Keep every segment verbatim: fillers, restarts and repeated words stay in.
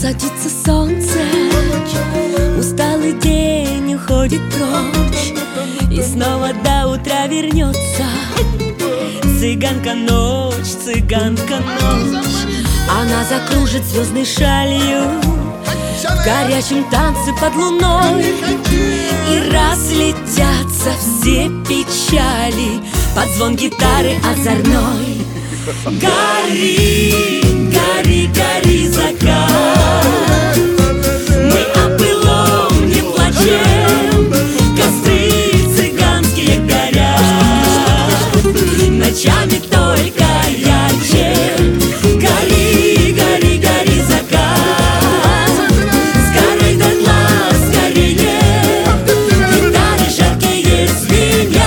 Садится солнце, усталый день уходит прочь, и снова до утра вернется цыганка ночь, цыганка ночь. Она закружит звездной шалью в горячем танце под луной, и разлетятся все печали под звон гитары озорной. Гори, гори, гори, закат, мы о былом не плачем, костры цыганские горят, ночами только ярче. Гори, гори, гори, закат, сгорай дотла, скорее, гитары жаркие звенят,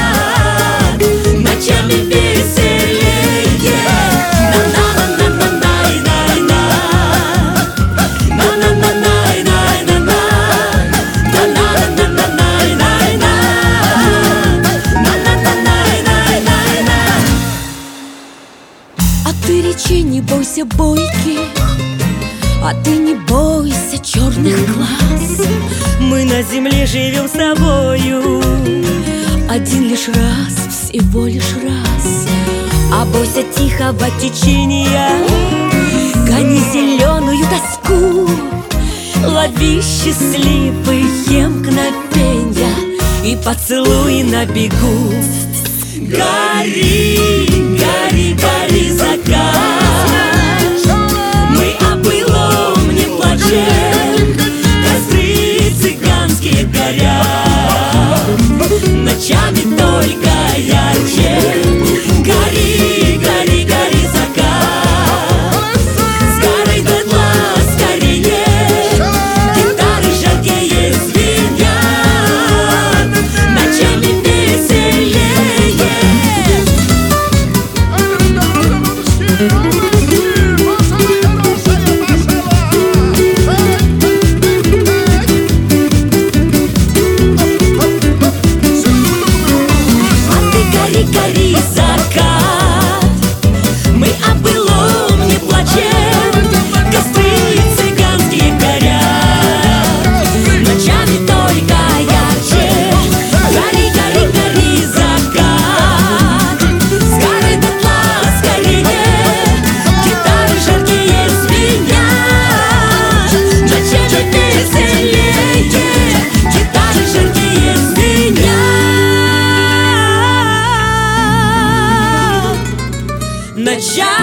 ночами веселее. А ты речи, не бойся бойки, а ты не бойся черных глаз. Мы на земле живем с тобою один лишь раз, всего лишь раз. А бойся тихого течения, гони зеленую тоску, лови счастливые мгновенья и поцелуй на бегу. Гори, гори, гори, закат, мы о былом не плачем, костры цыганские горят, ночами только ярче. Гори, гори, гори, закат, сгорай дотла, скорее, гитары жаркие звенят, ночами веселее. Гори, закат, мы о былом не плачем, костры цыганские горят, ночами только ярче. Гори, гори, гори, закат, сгорай дотла, скорее, гитары жаркие звенят, ночами веселее, гитары жаркие звенят. Ночами